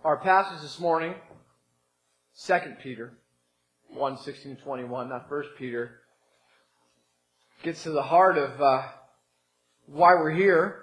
Our passage this morning, 2 Peter 1, 16-21, not 1 Peter, gets to the heart of why we're here.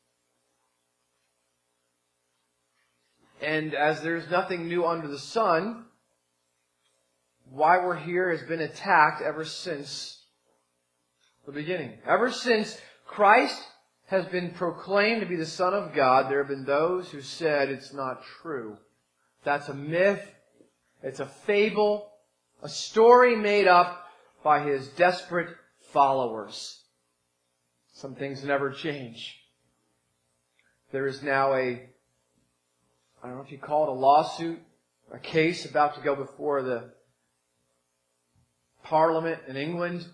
And as there's nothing new under the sun, why we're here has been attacked ever since the beginning. Ever since Christ has been proclaimed to be the Son of God, there have been those who said it's not true. That's a myth. It's a fable. A story made up by His desperate followers. Some things never change. There is now I don't know if you call it a lawsuit, a case about to go before the Parliament in England.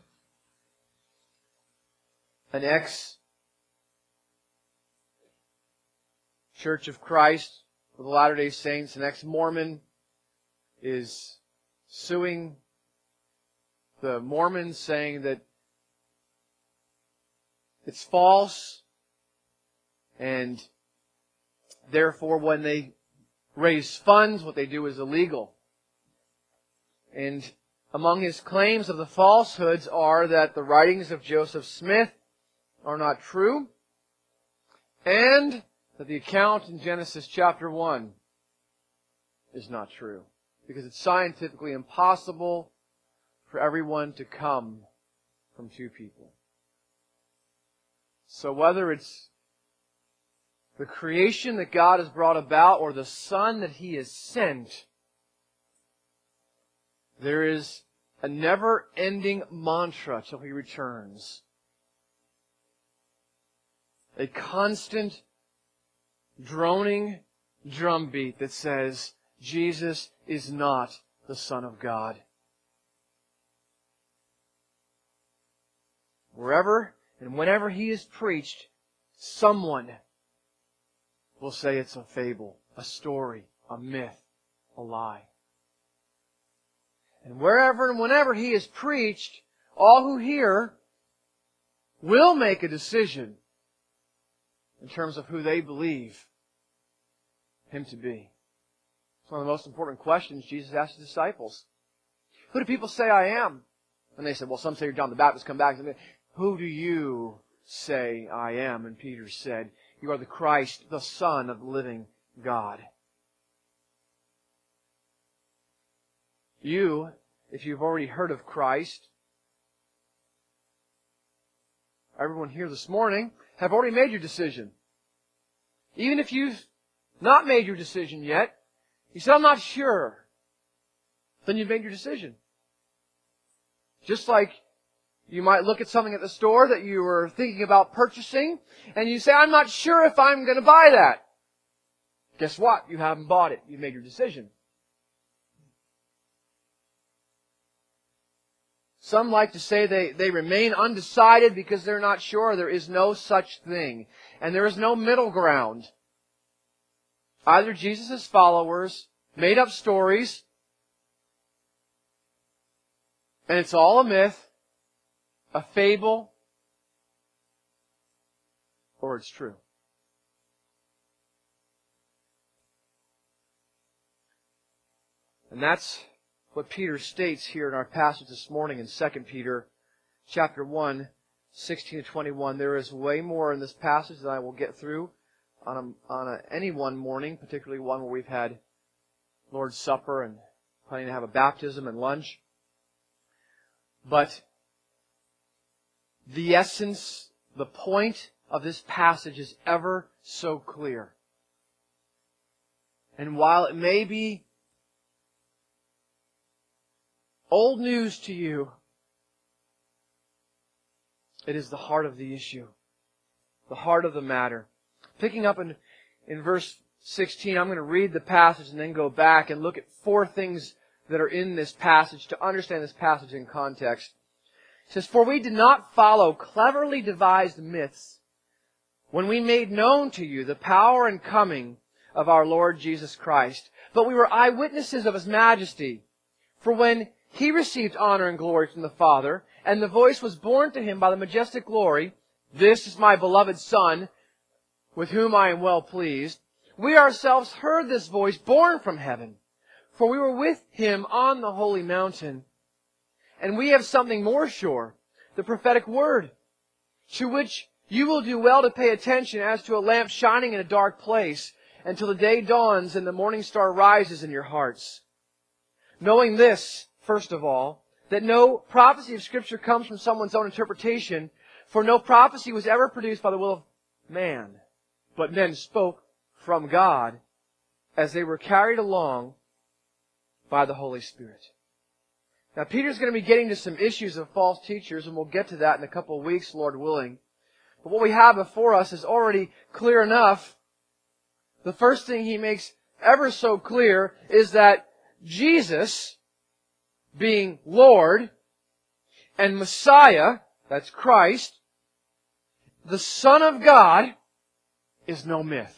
An ex-Church of Christ of the Latter-day Saints, an ex-Mormon, is suing the Mormons, saying that it's false, and therefore when they raise funds, what they do is illegal. And among his claims of the falsehoods are that the writings of Joseph Smith are not true, and that the account in Genesis chapter 1 is not true, because it's scientifically impossible for everyone to come from two people. So whether it's the creation that God has brought about or the Son that He has sent, there is a never-ending mantra till He returns. A constant, droning drumbeat that says, Jesus is not the Son of God. Wherever and whenever He is preached, someone will say it's a fable, a story, a myth, a lie. And wherever and whenever He is preached, all who hear will make a decision in terms of who they believe Him to be. It's one of the most important questions Jesus asked His disciples. Who do people say I am? And they said, well, some say you're John the Baptist. Come back and say, who do you say I am? And Peter said, you are the Christ, the Son of the living God. You, if you've already heard of Christ, everyone here this morning, have already made your decision. Even if you've not made your decision yet, you said, I'm not sure, then you've made your decision. Just like you might look at something at the store that you were thinking about purchasing, and you say, I'm not sure if I'm going to buy that. Guess what? You haven't bought it. You've made your decision. Some like to say they remain undecided because they're not sure. There is no such thing. And there is no middle ground. Either Jesus' followers made up stories, and it's all a myth, a fable, or it's true. And that's what Peter states here in our passage this morning in 2 Peter chapter 1, 16-21. There is way more in this passage than I will get through on any one morning, particularly one where we've had Lord's Supper and planning to have a baptism and lunch. But the essence, the point of this passage is ever so clear. And while it may be old news to you, it is the heart of the issue, the heart of the matter. Picking up in verse 16, I'm going to read the passage and then go back and look at four things that are in this passage to understand this passage in context. It says, for we did not follow cleverly devised myths when we made known to you the power and coming of our Lord Jesus Christ, but we were eyewitnesses of His majesty. For when He received honor and glory from the Father, and the voice was borne to Him by the majestic glory, this is my beloved Son, with whom I am well pleased, we ourselves heard this voice borne from heaven. For we were with Him on the holy mountain. And we have something more sure, the prophetic word, to which you will do well to pay attention as to a lamp shining in a dark place, until the day dawns and the morning star rises in your hearts. Knowing this, first of all, that no prophecy of Scripture comes from someone's own interpretation, for no prophecy was ever produced by the will of man, but men spoke from God as they were carried along by the Holy Spirit. Now, Peter's going to be getting to some issues of false teachers, and we'll get to that in a couple of weeks, Lord willing. But what we have before us is already clear enough. The first thing he makes ever so clear is that Jesus, being Lord and Messiah, that's Christ, the Son of God, is no myth.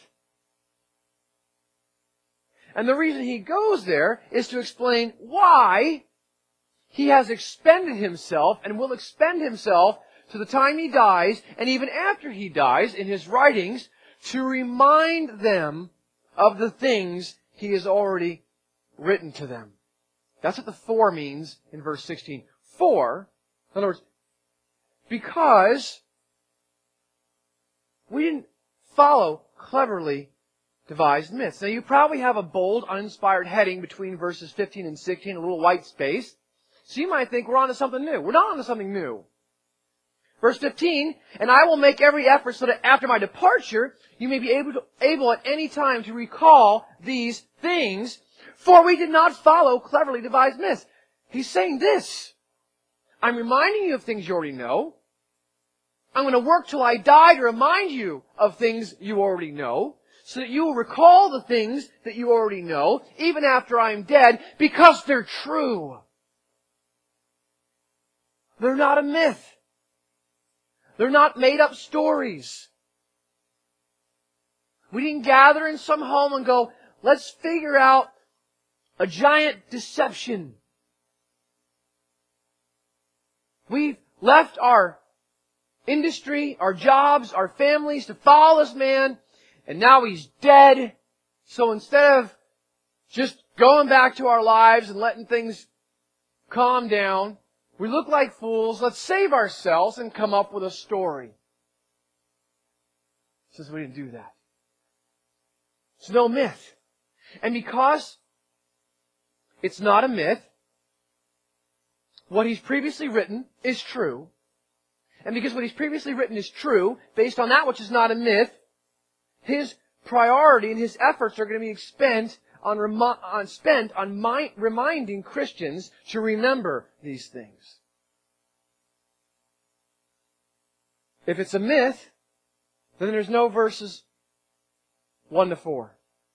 And the reason he goes there is to explain why He has expended Himself and will expend Himself to the time He dies, and even after He dies in His writings, to remind them of the things He has already written to them. That's what the for means in verse 16. For, in other words, because we didn't follow cleverly devised myths. Now you probably have a bold, uninspired heading between verses 15 and 16, a little white space. So you might think we're on to something new. We're not on to something new. Verse 15, and I will make every effort so that after my departure, you may be able at any time to recall these things, for we did not follow cleverly devised myths. He's saying this. I'm reminding you of things you already know. I'm going to work till I die to remind you of things you already know, so that you will recall the things that you already know, even after I'm dead, because they're true. They're not a myth. They're not made-up stories. We didn't gather in some home and go, let's figure out a giant deception. We've left our industry, our jobs, our families to follow this man, and now he's dead. So instead of just going back to our lives and letting things calm down, we look like fools. Let's save ourselves and come up with a story. He says we didn't do that. It's no myth. And because it's not a myth, what He's previously written is true. And because what He's previously written is true, based on that which is not a myth, His priority and His efforts are going to be spent on reminding Christians to remember these things. If it's a myth, then there's no verses 1 to 4.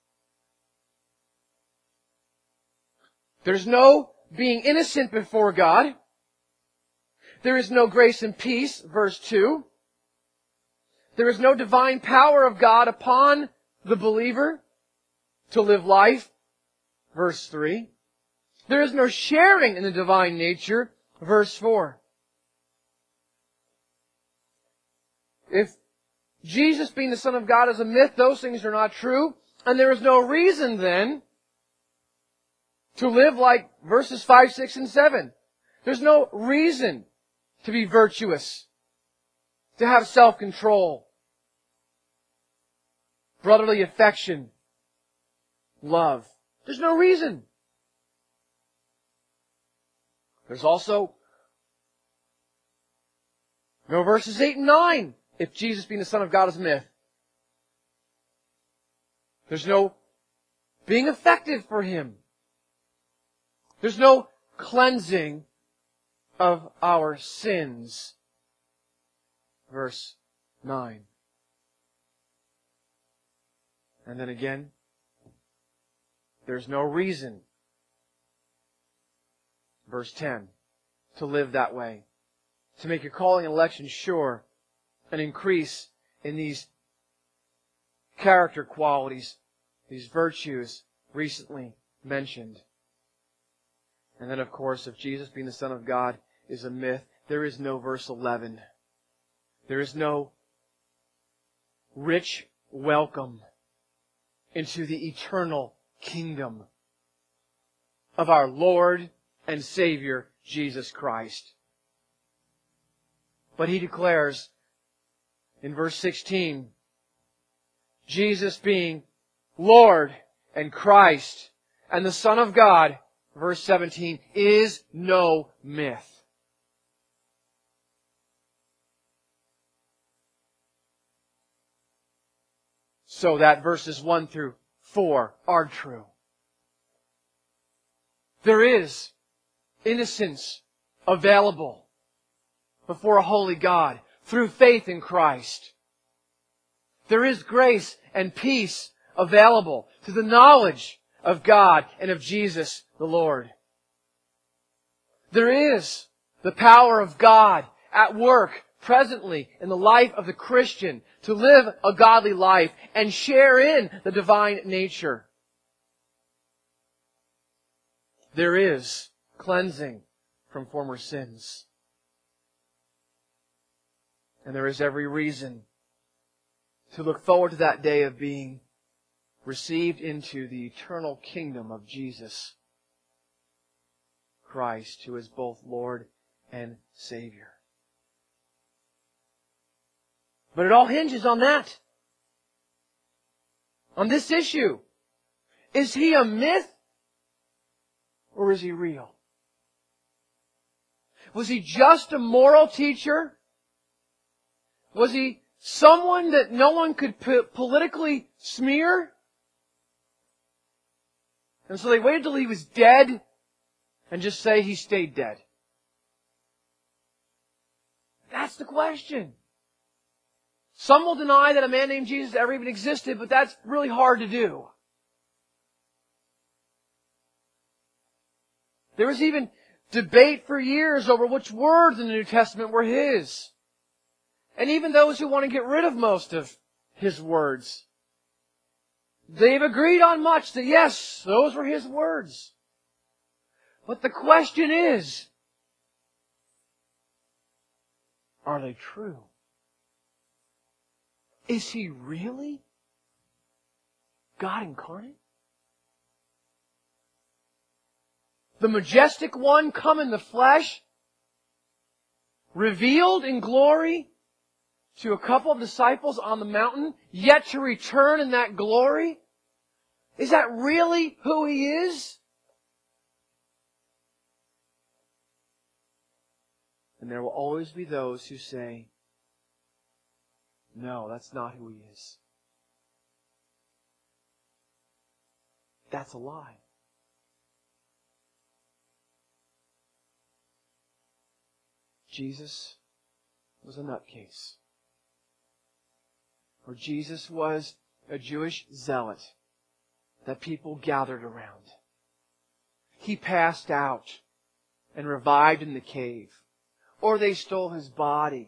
There's no being innocent before God. There is no grace and peace, verse 2. There is no divine power of God upon the believer to live life, verse 3. There is no sharing in the divine nature, verse 4. If Jesus being the Son of God is a myth, those things are not true, and there is no reason then to live like verses 5, 6, and 7. There's no reason to be virtuous, to have self-control, brotherly affection, love. There's no reason. There's also no verses 8 and 9 if Jesus being the Son of God is a myth. There's no being effective for Him. There's no cleansing of our sins. Verse 9. And then again, there's no reason, verse 10, to live that way. To make your calling and election sure and increase in these character qualities, these virtues recently mentioned. And then, of course, if Jesus being the Son of God is a myth, there is no verse 11. There is no rich welcome into the eternal kingdom of our Lord and Savior, Jesus Christ. But he declares in verse 16, Jesus being Lord and Christ and the Son of God, verse 17, is no myth. So that verses 1 through 4 are true. There is innocence available before a holy God through faith in Christ. There is grace and peace available to the knowledge of God and of Jesus the Lord. There is the power of God at work presently in the life of the Christian to live a godly life and share in the divine nature. There is cleansing from former sins. And there is every reason to look forward to that day of being received into the eternal kingdom of Jesus Christ, who is both Lord and Savior. But it all hinges on that. On this issue. Is He a myth? Or is He real? Was He just a moral teacher? Was He someone that no one could politically smear? And so they waited till He was dead and just say He stayed dead. That's the question. Some will deny that a man named Jesus ever even existed, but that's really hard to do. There was even debate for years over which words in the New Testament were His. And even those who want to get rid of most of His words, they've agreed on much that yes, those were His words. But the question is, are they true? Is He really God incarnate? The majestic one come in the flesh, revealed in glory to a couple of disciples on the mountain, yet to return in that glory? Is that really who He is? And there will always be those who say, no, that's not who He is. That's a lie. Jesus was a nutcase. Or Jesus was a Jewish zealot that people gathered around. He passed out and revived in the cave. Or they stole His body.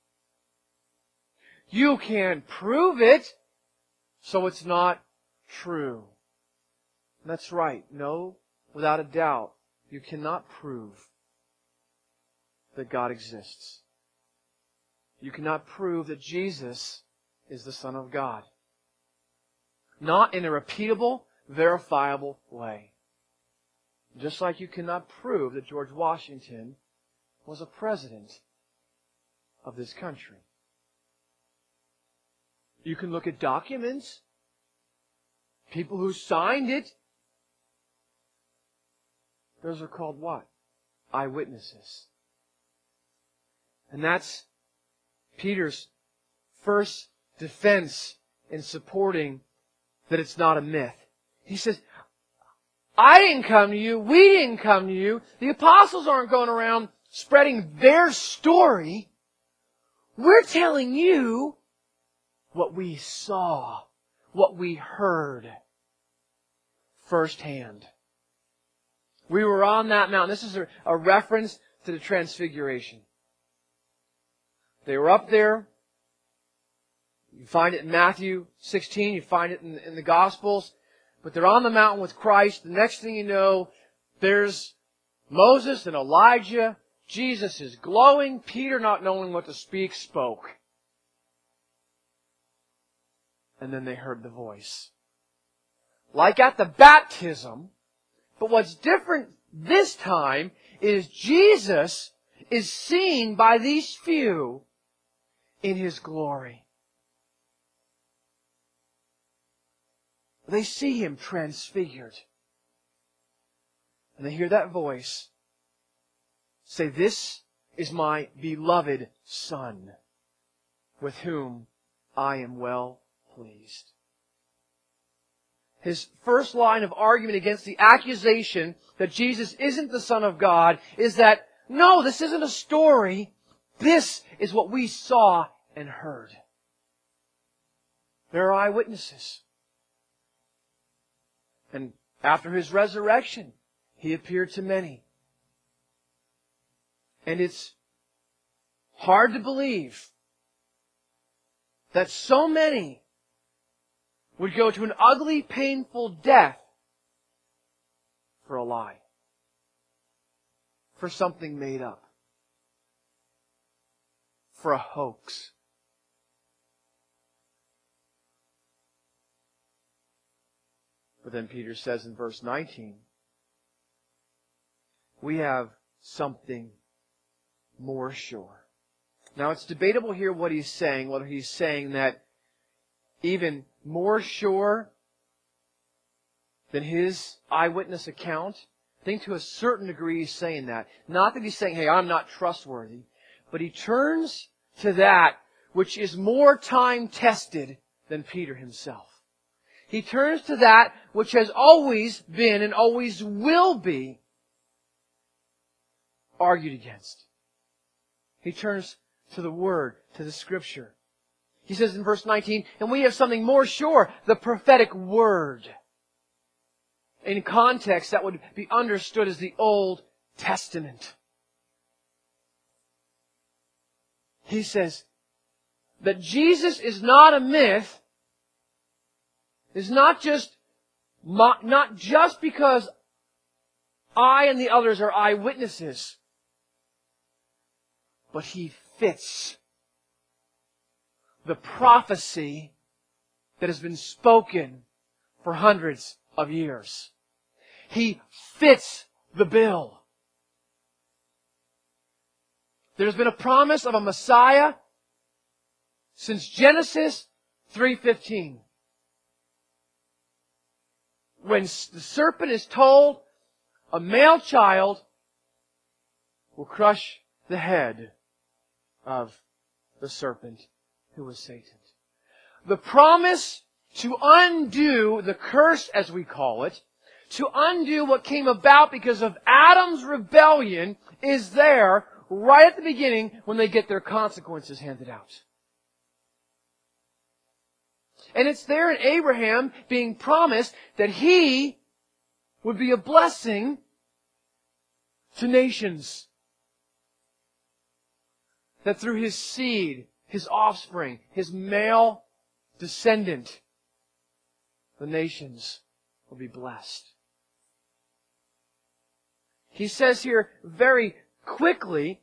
You can't prove it, so it's not true. That's right. No, without a doubt, you cannot prove that God exists. You cannot prove that Jesus is the Son of God. Not in a repeatable, verifiable way. Just like you cannot prove that George Washington was a president of this country. You can look at documents, people who signed it. Those are called what? Eyewitnesses. And that's Peter's first defense in supporting that it's not a myth. He says, I didn't come to you, we didn't come to you, the apostles aren't going around spreading their story. We're telling you what we saw, what we heard firsthand. We were on that mountain. This is a reference to the Transfiguration. They were up there. You find it in Matthew 16. You find it in the Gospels. But they're on the mountain with Christ. The next thing you know, there's Moses and Elijah. Jesus is glowing. Peter, not knowing what to speak, spoke. And then they heard the voice. like at the baptism. But what's different this time is Jesus is seen by these few in His glory. They see Him transfigured. And they hear that voice say, "This is my beloved Son, with whom I am well pleased." His first line of argument against the accusation that Jesus isn't the Son of God is that, no, this isn't a story. This is what we saw and heard. There are eyewitnesses. And after His resurrection, He appeared to many. And it's hard to believe that so many would go to an ugly, painful death for a lie, for something made up, for a hoax. But then Peter says in verse 19, we have something more sure. Now it's debatable here what he's saying, whether he's saying that even more sure than his eyewitness account. I think to a certain degree he's saying that. Not that he's saying, hey, I'm not trustworthy. But he turns to that which is more time-tested than Peter himself. He turns to that which has always been and always will be argued against. He turns to the Word, to the Scripture. He says in verse 19, and we have something more sure, the prophetic Word. In context, that would be understood as the Old Testament. He says that Jesus is not a myth, is not just because I and the others are eyewitnesses, but He fits the prophecy that has been spoken for hundreds of years. He fits the bill. There's been a promise of a Messiah since Genesis 3:15. When the serpent is told, a male child will crush the head of the serpent who was Satan. The promise to undo the curse, as we call it, to undo what came about because of Adam's rebellion, is there right at the beginning when they get their consequences handed out. And it's there in Abraham being promised that he would be a blessing to nations. That through his seed, his offspring, his male descendant, the nations will be blessed. He says here very quickly,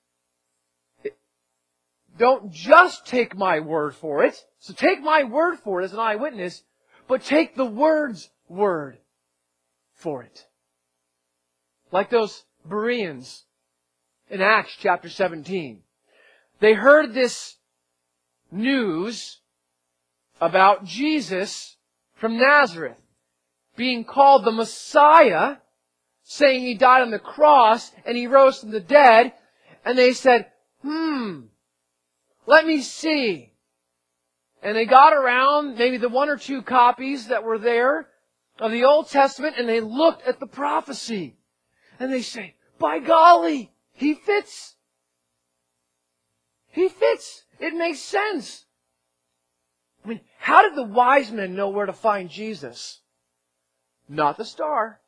don't just take my word for it. So take my word for it as an eyewitness, but take the Word's word for it. Like those Bereans in Acts chapter 17. They heard this news about Jesus from Nazareth being called the Messiah, saying He died on the cross and He rose from the dead. And they said, let me see. And they got around maybe the one or two copies that were there of the Old Testament and they looked at the prophecy. And they say, by golly, He fits. He fits. It makes sense. I mean, how did the wise men know where to find Jesus? Not the star.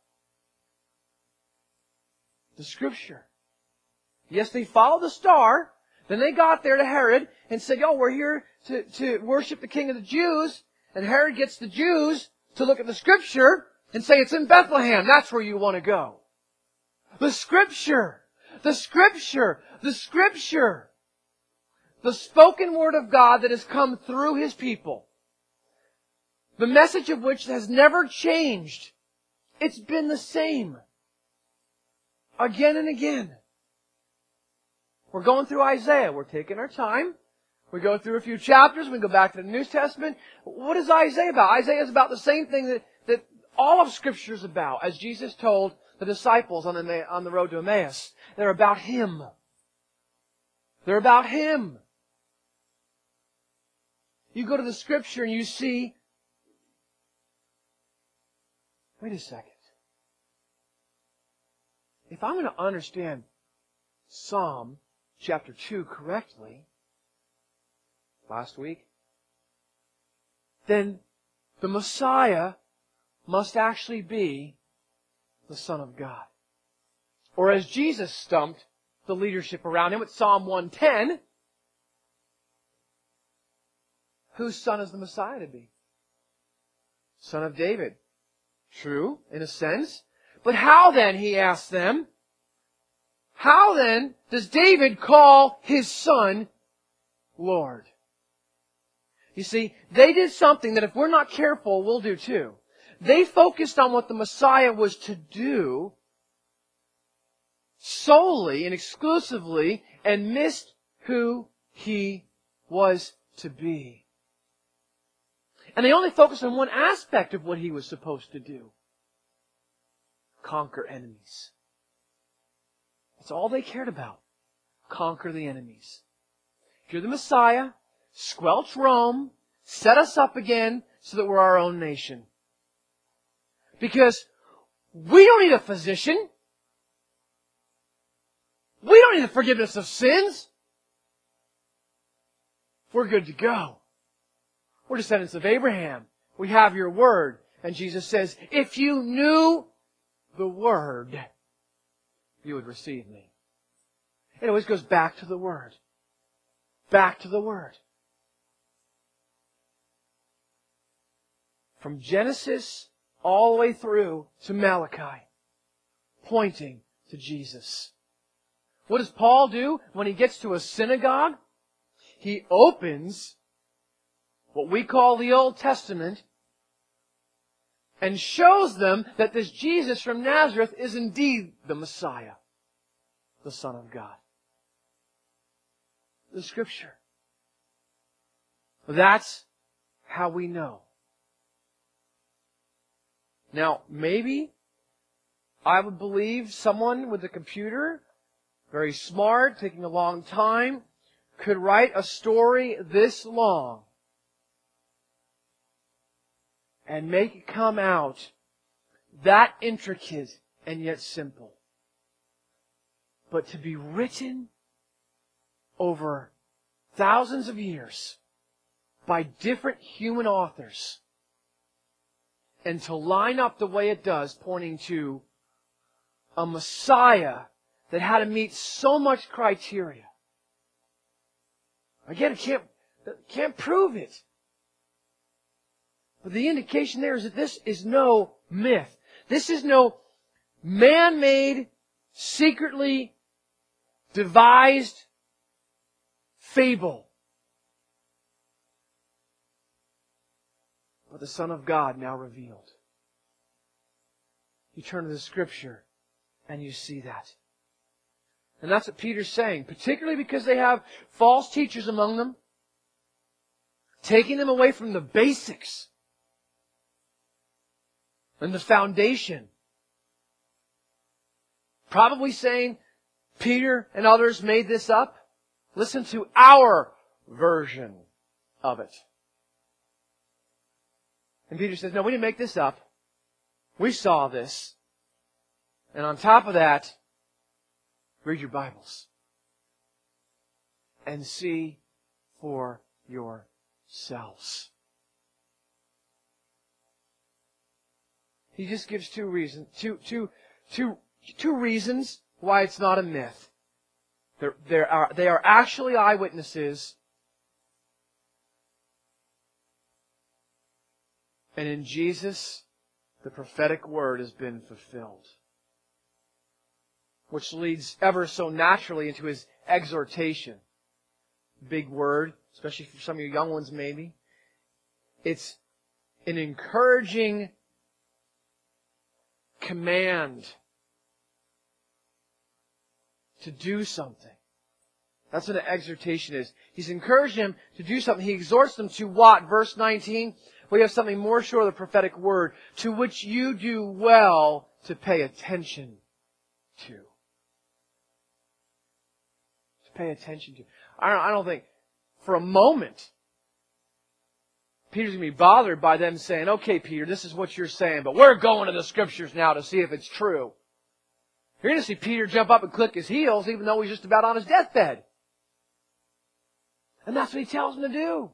The Scripture. Yes, they followed the star. Then they got there to Herod and said, we're here to worship the King of the Jews. And Herod gets the Jews to look at the Scripture and say, it's in Bethlehem. That's where you want to go. The Scripture. The Scripture. The Scripture. The spoken Word of God that has come through His people. the message of which has never changed. It's been the same. Again and again. We're going through Isaiah. We're taking our time. We go through a few chapters. We go back to the New Testament. What is Isaiah about? Isaiah is about the same thing that all of Scripture is about, as Jesus told the disciples on the road to Emmaus. They're about Him. They're about Him. You go to the Scripture and you see, wait a second. If I'm going to understand Psalm chapter 2 correctly, last week, then the Messiah must actually be the Son of God. Or as Jesus stumped the leadership around him with Psalm 110, whose son is the Messiah to be? Son of David. True, in a sense. But how then, he asks them, how then does David call his son Lord? You see, they did something that if we're not careful, we'll do too. They focused on what the Messiah was to do solely and exclusively and missed who He was to be. And they only focused on one aspect of what He was supposed to do. Conquer enemies. That's all they cared about. Conquer the enemies. If you're the Messiah, squelch Rome, set us up again so that we're our own nation. Because we don't need a physician. We don't need the forgiveness of sins. We're good to go. We're descendants of Abraham. We have your word. And Jesus says, if you knew the word, you would receive me. It always goes back to the word. Back to the word. From Genesis all the way through to Malachi, pointing to Jesus. What does Paul do when he gets to a synagogue? He opens what we call the Old Testament and shows them that this Jesus from Nazareth is indeed the Messiah, the Son of God. The Scripture. That's how we know. Now, maybe I would believe someone with a computer, very smart, taking a long time, could write a story this long and make it come out that intricate and yet simple. But to be written over thousands of years by different human authors and to line up the way it does, pointing to a Messiah that had to meet so much criteria. Again, it can't prove it. But the indication there is that this is no myth. This is no man-made, secretly devised fable. But the Son of God now revealed. You turn to the Scripture and you see that. And that's what Peter's saying, particularly because they have false teachers among them, taking them away from the basics and the foundation. Probably saying, Peter and others made this up. Listen to our version of it. And Peter says, no, we didn't make this up. We saw this. And on top of that, read your Bibles and see for yourselves. He just gives two reasons why it's not a myth. They are actually eyewitnesses. And in Jesus, the prophetic word has been fulfilled. Which leads ever so naturally into His exhortation. Big word, especially for some of you young ones maybe. It's an encouraging command to do something. That's what an exhortation is. He's encouraging them to do something. He exhorts them to what? Verse 19, we have something more sure of the prophetic word, to which you do well to pay attention to. To pay attention to. I don't think for a moment Peter's going to be bothered by them saying, okay, Peter, this is what you're saying, but we're going to the Scriptures now to see if it's true. You're going to see Peter jump up and click his heels even though he's just about on his deathbed. And that's what he tells them to do.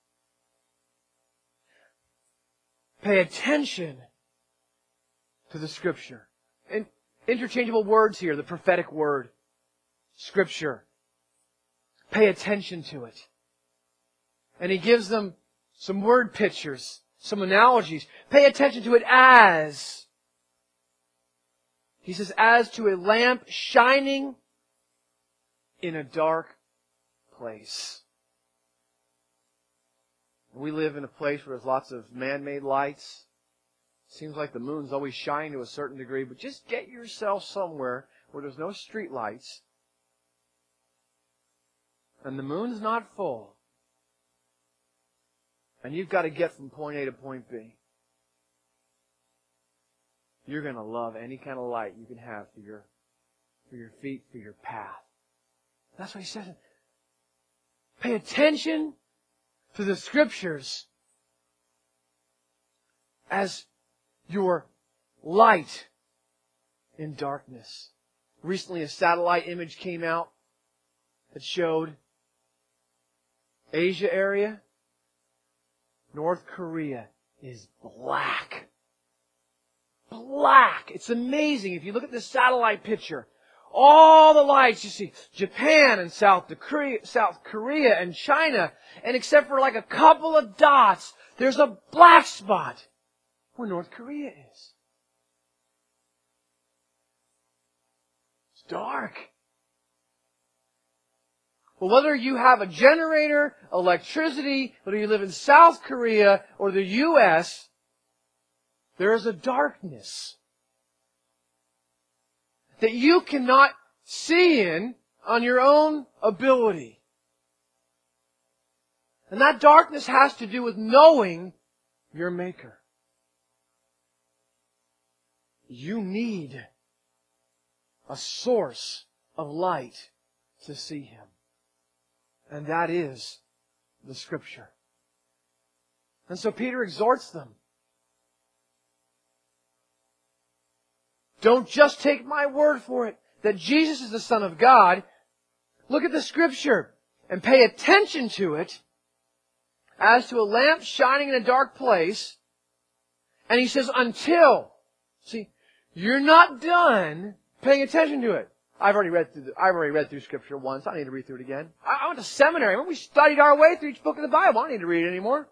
Pay attention to the Scripture. And interchangeable words here, the prophetic word. Scripture. Pay attention to it. And he gives them some word pictures, some analogies. Pay attention to it as. He says, as to a lamp shining in a dark place. We live in a place where there's lots of man-made lights. Seems like the moon's always shining to a certain degree, but just get yourself somewhere where there's no street lights and the moon's not full, and you've got to get from point A to point B. You're going to love any kind of light you can have for your feet, for your path. That's what he says. Pay attention to the Scriptures as your light in darkness. Recently, a satellite image came out that showed Asia area. North Korea is black. Black. It's amazing. If you look at the satellite picture, all the lights you see, Japan and South Korea and China, and except for like a couple of dots, there's a black spot where North Korea is. It's dark. Well, whether you have a generator, electricity, whether you live in South Korea or the U.S., there is a darkness that you cannot see in on your own ability. And that darkness has to do with knowing your Maker. You need a source of light to see Him. And that is the Scripture. And so Peter exhorts them. Don't just take my word for it that Jesus is the Son of God. Look at the Scripture and pay attention to it as to a lamp shining in a dark place. And he says, until. See, you're not done paying attention to it. I've already read through Scripture once. I don't need to read through it again. I went to seminary. Remember, we studied our way through each book of the Bible. I don't need to read it anymore.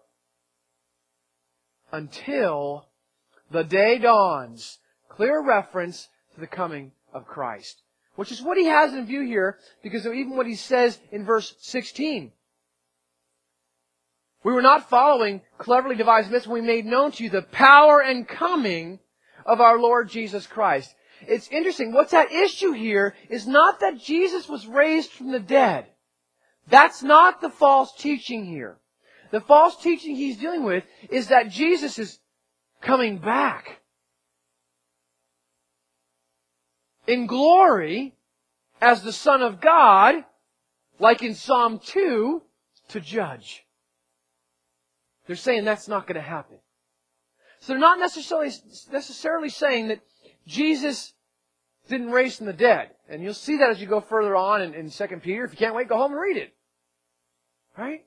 Until the day dawns. Clear reference to the coming of Christ. Which is what he has in view here, because of even what he says in verse 16. We were not following cleverly devised myths when we made known to you the power and coming of our Lord Jesus Christ. It's interesting. What's at issue here is not that Jesus was raised from the dead. That's not the false teaching here. The false teaching he's dealing with is that Jesus is coming back in glory as the Son of God, like in Psalm 2, to judge. They're saying that's not going to happen. So they're not necessarily saying that Jesus didn't raise from the dead. And you'll see that as you go further on in 2 Peter. If you can't wait, go home and read it. Right?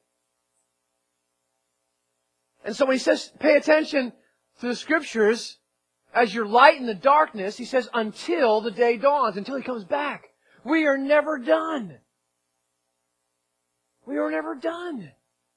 And so when he says, pay attention to the Scriptures as your light in the darkness, he says, until the day dawns, until He comes back. We are never done. We are never done.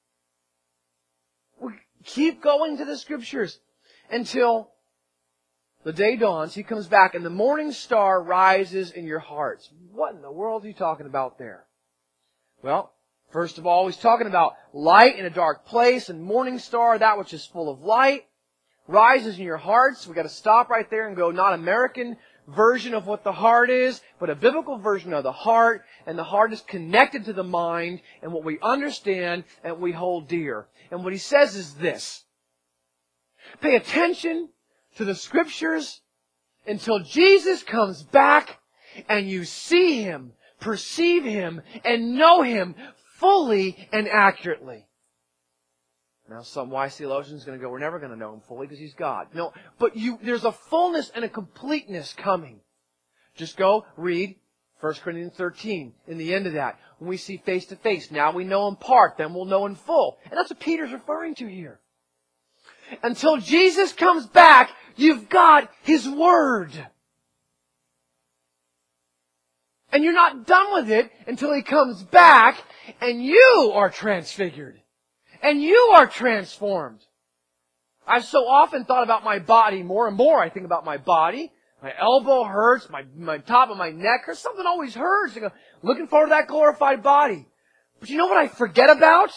We keep going to the Scriptures until the day dawns, He comes back, and the morning star rises in your hearts. What in the world are you talking about there? Well, First of all, he's talking about light in a dark place, and morning star, that which is full of light, rises in your hearts. We've got to stop right there and go, not American version of what the heart is, but a biblical version of the heart. And the heart is connected to the mind and what we understand and what we hold dear. And what he says is this: pay attention to the Scriptures until Jesus comes back and you see Him, perceive Him, and know Him fully and accurately. Now, some wise theologians are going to go, we're never going to know Him fully because He's God. No, but there's a fullness and a completeness coming. Just go read 1 Corinthians 13 in the end of that. When we see face to face, now we know in part, then we'll know in full. And that's what Peter's referring to here. Until Jesus comes back, you've got His Word. And you're not done with it until He comes back and you are transfigured. And you are transformed. I've so often thought about my body. More and more I think about my body. My elbow hurts. My top of my neck hurts. Something always hurts. I go, looking forward to that glorified body. But you know what I forget about?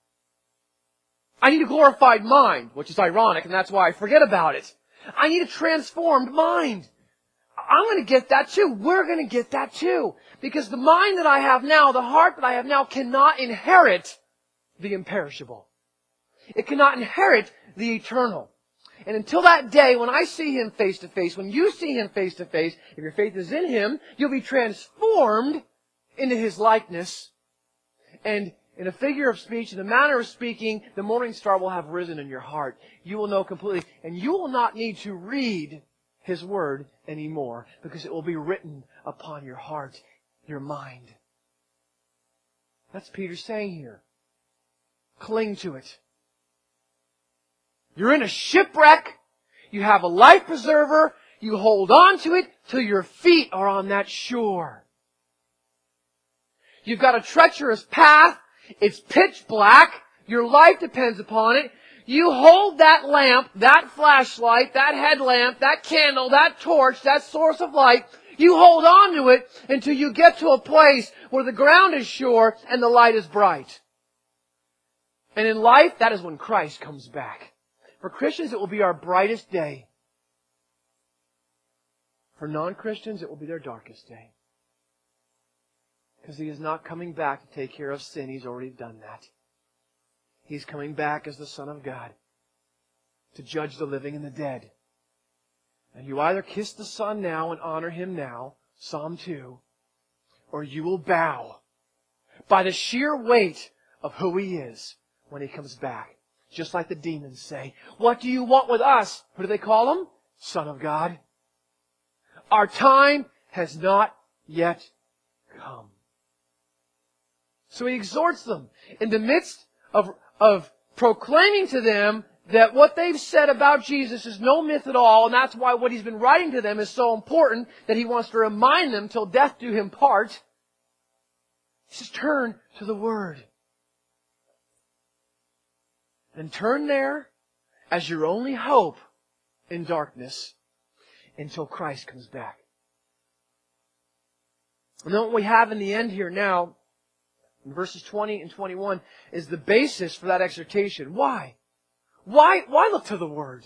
I need a glorified mind, which is ironic, and that's why I forget about it. I need a transformed mind. I'm going to get that too. We're going to get that too. Because the mind that I have now, the heart that I have now, cannot inherit the imperishable. It cannot inherit the eternal. And until that day, when I see Him face to face, when you see Him face to face, if your faith is in Him, you'll be transformed into His likeness. And in a figure of speech, in a manner of speaking, the morning star will have risen in your heart. You will know completely. And you will not need to read His Word anymore, because it will be written upon your heart, your mind. That's what Peter's saying here. Cling to it. You're in a shipwreck. You have a life preserver. You hold on to it till your feet are on that shore. You've got a treacherous path. It's pitch black. Your life depends upon it. You hold that lamp, that flashlight, that headlamp, that candle, that torch, that source of light. You hold on to it until you get to a place where the ground is sure and the light is bright. And in life, that is when Christ comes back. For Christians, it will be our brightest day. For non-Christians, it will be their darkest day. Because He is not coming back to take care of sin. He's already done that. He's coming back as the Son of God to judge the living and the dead. And you either kiss the Son now and honor Him now, Psalm 2, or you will bow by the sheer weight of who He is when He comes back. Just like the demons say, what do you want with us? What do they call Him? Son of God. Our time has not yet come. So He exhorts them in the midst of proclaiming to them that what they've said about Jesus is no myth at all, and that's why what He's been writing to them is so important, that He wants to remind them till death do Him part. He says, turn to the Word. And turn there as your only hope in darkness until Christ comes back. And then what we have in the end here now, in verses 20 and 21, is the basis for that exhortation. Why? Why look to the Word?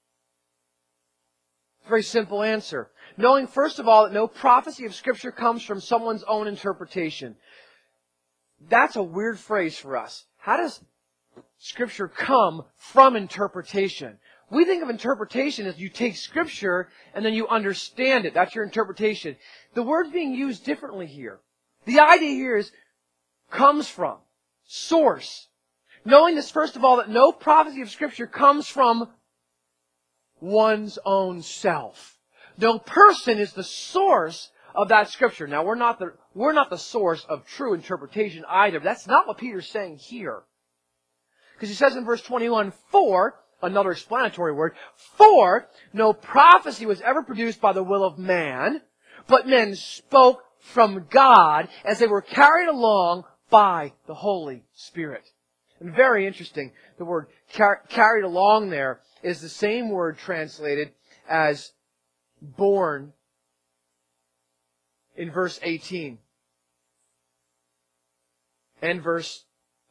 Very simple answer. Knowing, first of all, that no prophecy of Scripture comes from someone's own interpretation. That's a weird phrase for us. How does Scripture come from interpretation? We think of interpretation as you take Scripture and then you understand it. That's your interpretation. The word's being used differently here. The idea here is comes from, source. Knowing this, first of all, that no prophecy of Scripture comes from one's own self. No person is the source of that Scripture. Now, we're not the source of true interpretation either. That's not what Peter's saying here. Because he says in verse 21, for, another explanatory word, for no prophecy was ever produced by the will of man, but men spoke from God as they were carried along by the Holy Spirit. And very interesting, the word carried along there is the same word translated as born in verse 18. And verse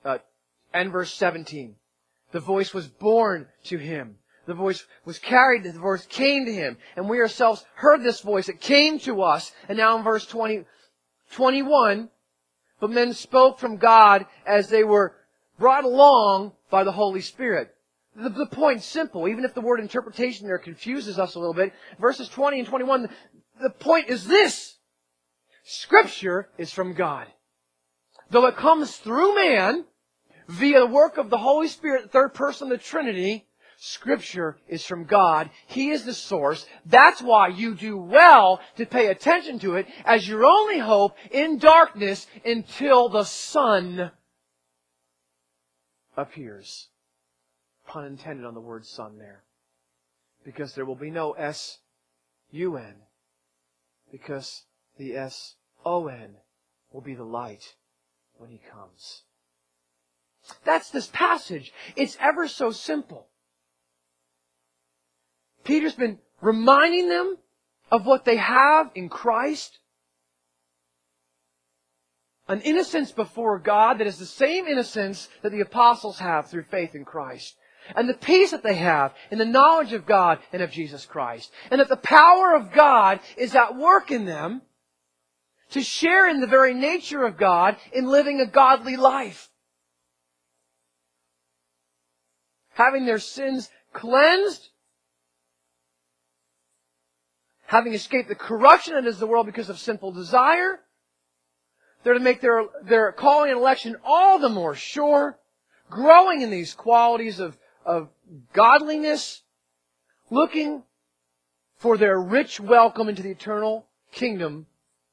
17. The voice was borne to him. The voice was carried, the voice came to him. And we ourselves heard this voice. It came to us. And now in verse 21, but men spoke from God as they were brought along by the Holy Spirit. The point's simple. Even if the word interpretation there confuses us a little bit, verses 20 and 21, the point is this. Scripture is from God. Though it comes through man, via the work of the Holy Spirit, the third person of the Trinity, Scripture is from God. He is the source. That's why you do well to pay attention to it as your only hope in darkness until the sun appears. Pun intended on the word sun there. Because there will be no S-U-N. Because the S-O-N will be the light when He comes. That's this passage. It's ever so simple. Peter's been reminding them of what they have in Christ. An innocence before God that is the same innocence that the apostles have through faith in Christ. And the peace that they have in the knowledge of God and of Jesus Christ. And that the power of God is at work in them to share in the very nature of God in living a godly life. Having their sins cleansed, having escaped the corruption that is the world because of sinful desire, they're to make their calling and election all the more sure, growing in these qualities of godliness, looking for their rich welcome into the eternal kingdom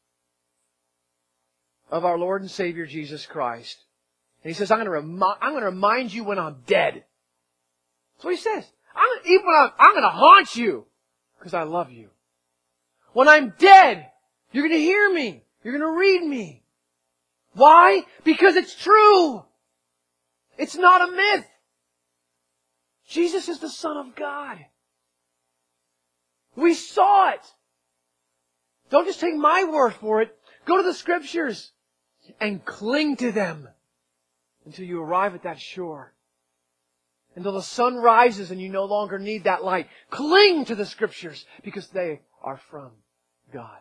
of our Lord and Savior Jesus Christ. And He says, I'm going to remind you when I'm dead. That's what He says. I'm going to haunt you because I love you. When I'm dead, you're going to hear me. You're going to read me. Why? Because it's true. It's not a myth. Jesus is the Son of God. We saw it. Don't just take my word for it. Go to the Scriptures and cling to them until you arrive at that shore. Until the sun rises and you no longer need that light. Cling to the Scriptures because they are from God.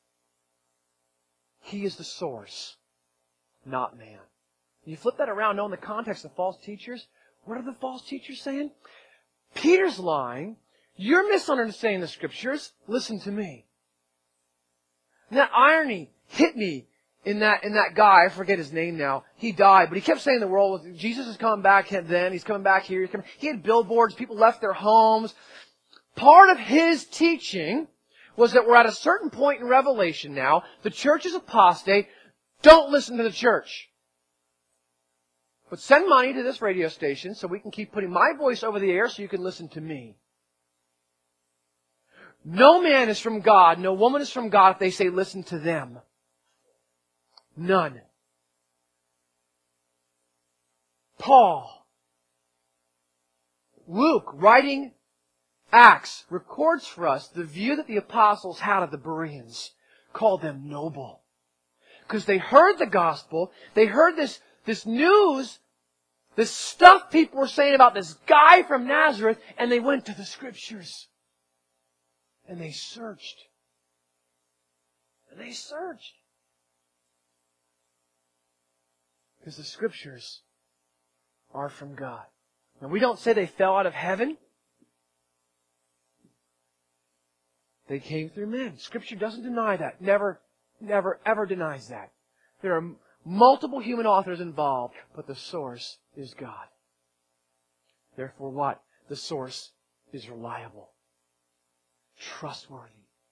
He is the source, not man. You flip that around, knowing the context of false teachers. What are the false teachers saying? Peter's lying. You're misunderstanding the Scriptures. Listen to me. And that irony hit me in that guy. I forget his name now. He died, but he kept saying the world, Jesus is coming back then. He's coming back here. He had billboards. People left their homes. Part of his teaching was that we're at a certain point in Revelation now. The church is apostate. Don't listen to the church. But send money to this radio station so we can keep putting my voice over the air so you can listen to me. No man is from God. No woman is from God if they say listen to them. None. Paul, Luke, writing Acts, records for us the view that the apostles had of the Bereans. Called them noble. Because they heard the gospel, they heard this news, this stuff people were saying about this guy from Nazareth, and they went to the Scriptures. And they searched. And they searched. Because the Scriptures are from God. Now we don't say they fell out of heaven. They came through men. Scripture doesn't deny that. Never, ever denies that. There are multiple human authors involved, but the source is God. Therefore what? The source is reliable. Trustworthy.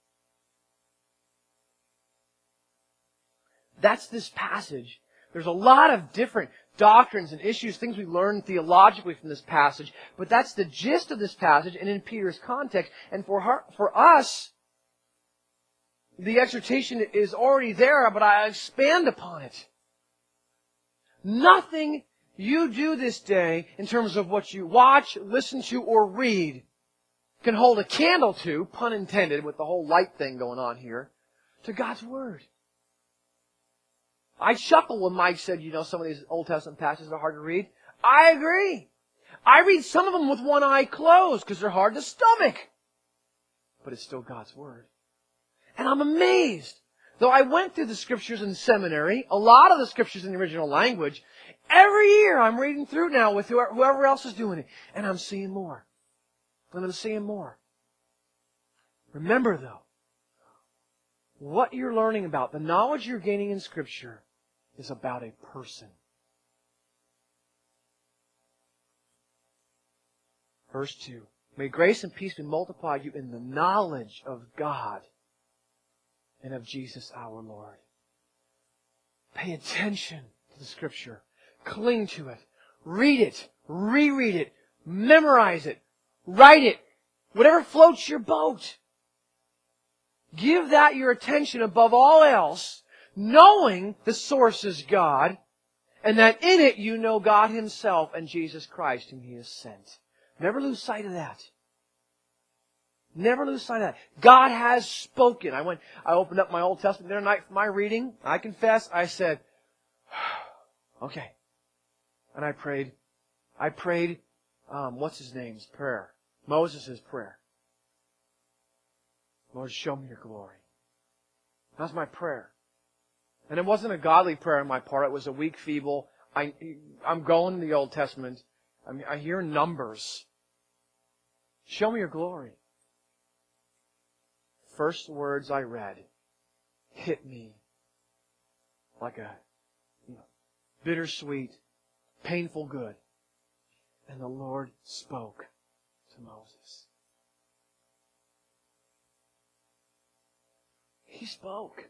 That's this passage. There's a lot of different doctrines and issues, things we learn theologically from this passage, but that's the gist of this passage and in Peter's context. And for us, the exhortation is already there, but I expand upon it. Nothing you do this day in terms of what you watch, listen to, or read can hold a candle to, pun intended, with the whole light thing going on here, to God's Word. I chuckle when Mike said, some of these Old Testament passages are hard to read. I agree. I read some of them with one eye closed because they're hard to stomach. But it's still God's Word. And I'm amazed. Though I went through the Scriptures in seminary, a lot of the Scriptures in the original language, every year I'm reading through now with whoever else is doing it. And I'm seeing more. And I'm seeing more. Remember though, what you're learning about, the knowledge you're gaining in Scripture is about a person. Verse 2. May grace and peace be multiplied to you in the knowledge of God and of Jesus our Lord. Pay attention to the Scripture. Cling to it. Read it. Reread it. Memorize it. Write it. Whatever floats your boat. Give that your attention above all else, knowing the source is God, and that in it you know God Himself and Jesus Christ whom He has sent. Never lose sight of that. Never lose sight of that. God has spoken. I opened up my Old Testament the other night for my reading. I confess, I said, okay. And I prayed, what's his name's prayer? Moses' prayer. Lord, show me your glory. That's my prayer. And it wasn't a godly prayer on my part. It was a weak, feeble, I'm going to the Old Testament. I hear numbers. Show me your glory. First words I read hit me like a bittersweet, painful good. And the Lord spoke to Moses. He spoke.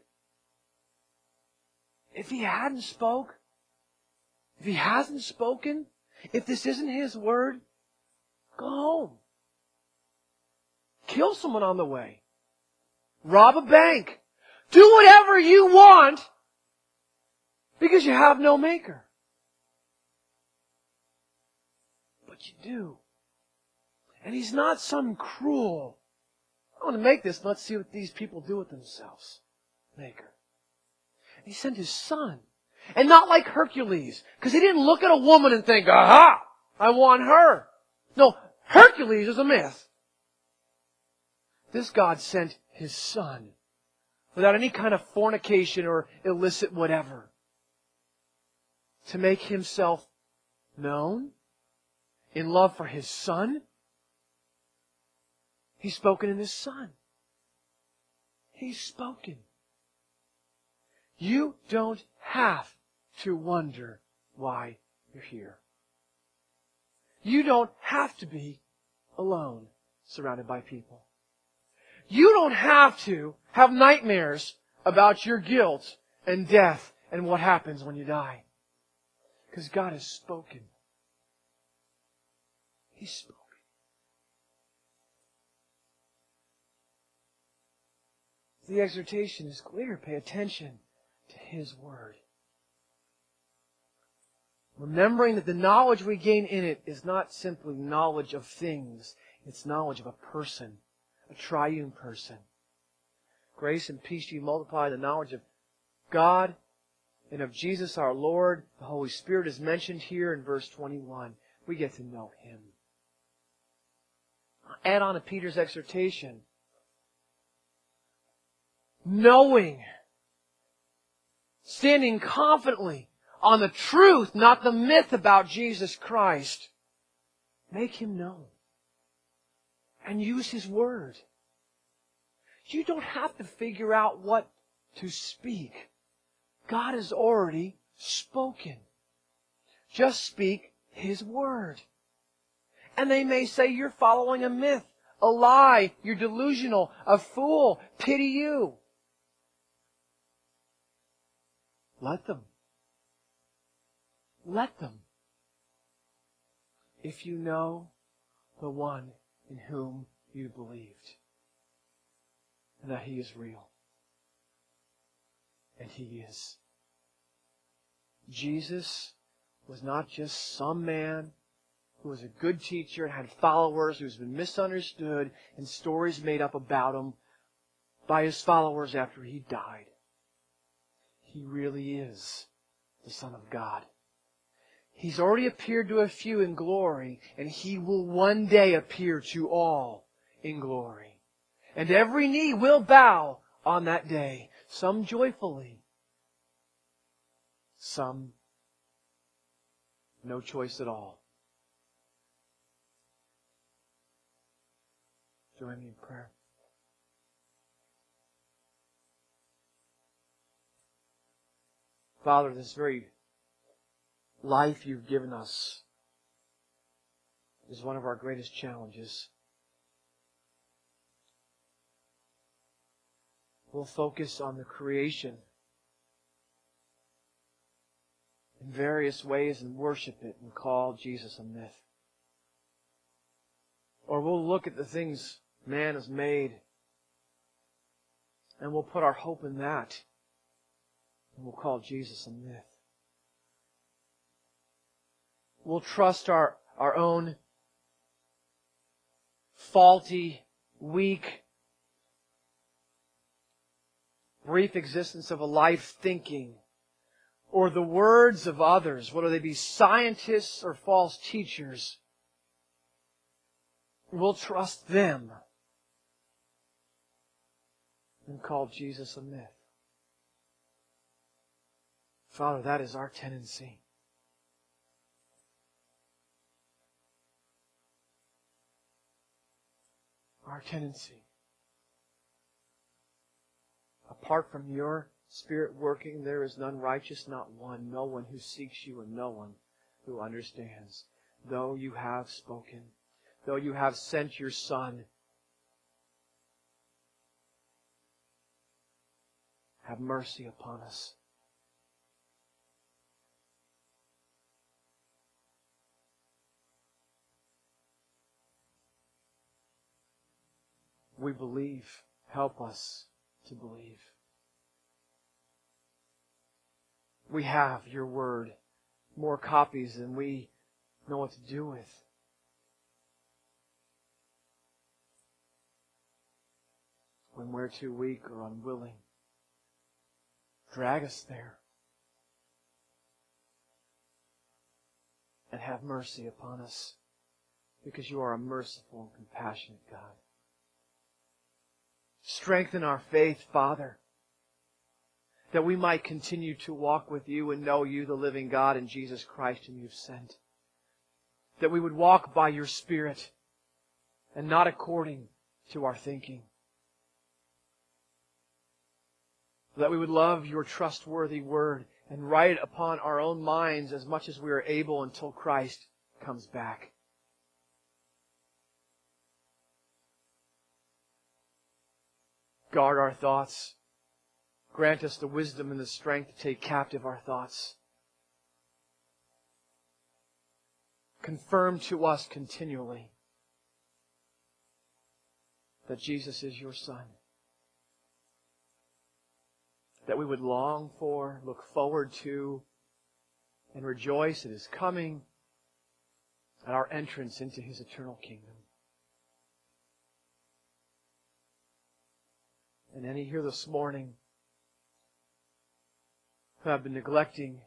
If He hadn't spoke, if He hasn't spoken, if this isn't His Word, go home. Kill someone on the way. Rob a bank. Do whatever you want because you have no Maker. But you do. And He's not some cruel, I want to make this, let's see what these people do with themselves, Maker. He sent His Son. And not like Hercules, because He didn't look at a woman and think, aha, I want her. No, Hercules is a myth. This God sent His Son without any kind of fornication or illicit whatever to make Himself known in love for His Son. He's spoken in His Son. He's spoken. You don't have to wonder why you're here. You don't have to be alone, surrounded by people. You don't have to have nightmares about your guilt and death and what happens when you die. Because God has spoken. He's spoken. The exhortation is clear. Pay attention to His Word. Remembering that the knowledge we gain in it is not simply knowledge of things. It's knowledge of a person. A triune person. Grace and peace to you multiply the knowledge of God and of Jesus our Lord. The Holy Spirit is mentioned here in verse 21. We get to know Him. Add on to Peter's exhortation. Knowing, standing confidently on the truth, not the myth about Jesus Christ. Make Him known. And use His Word. You don't have to figure out what to speak. God has already spoken. Just speak His Word. And they may say you're following a myth, a lie, you're delusional, a fool, pity you. Let them. Let them. If you know the one in whom you believed. And that He is real. And He is. Jesus was not just some man who was a good teacher and had followers who's been misunderstood and stories made up about Him by His followers after He died. He really is the Son of God. He's already appeared to a few in glory, and He will one day appear to all in glory. And every knee will bow on that day, some joyfully, some no choice at all. Join me in prayer. Father, this very life You've given us is one of our greatest challenges. We'll focus on the creation in various ways and worship it and call Jesus a myth. Or we'll look at the things man has made and we'll put our hope in that and we'll call Jesus a myth. We'll trust our own faulty, weak, brief existence of a life thinking, or the words of others, whether they be scientists or false teachers. We'll trust them and call Jesus a myth. Father, that is our tendency. Our tendency. Apart from Your Spirit working, there is none righteous, not one, no one who seeks You, and no one who understands. Though You have spoken, though You have sent Your Son, have mercy upon us. We believe. Help us to believe. We have Your Word, more copies than we know what to do with. When we're too weak or unwilling, drag us there and have mercy upon us, because You are a merciful and compassionate God. Strengthen our faith, Father, that we might continue to walk with You and know You, the living God, and Jesus Christ whom You've sent. That we would walk by Your Spirit and not according to our thinking. That we would love Your trustworthy Word and write it upon our own minds as much as we are able until Christ comes back. Guard our thoughts. Grant us the wisdom and the strength to take captive our thoughts. Confirm to us continually that Jesus is Your Son. That we would long for, look forward to, and rejoice at His coming, at our entrance into His eternal kingdom. And any here this morning who have been neglecting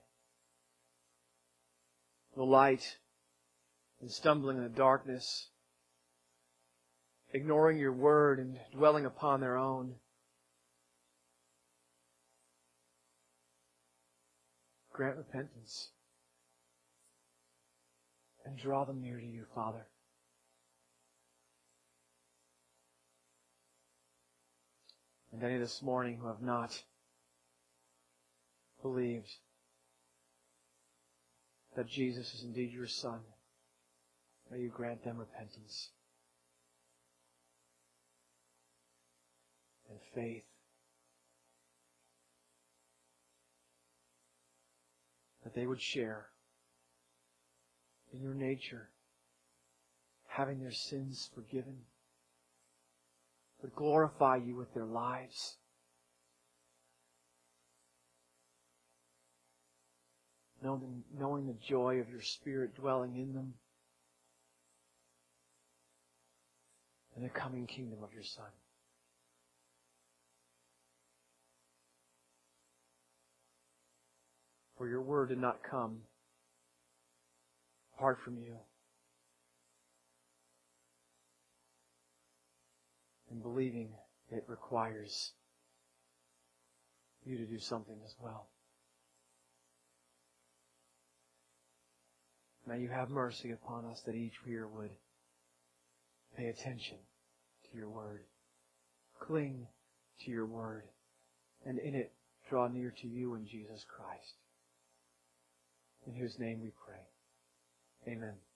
the light and stumbling in the darkness, ignoring Your Word and dwelling upon their own, grant repentance and draw them near to You, Father. And any this morning who have not believed that Jesus is indeed Your Son, may You grant them repentance and faith, that they would share in Your nature, having their sins forgiven, would glorify You with their lives. Knowing the joy of Your Spirit dwelling in them and the coming kingdom of Your Son. For your word did not come apart from you. And believing it requires you to do something as well. May you have mercy upon us that each here would pay attention to your word. Cling to your word. And in it, draw near to you in Jesus Christ. In whose name we pray. Amen.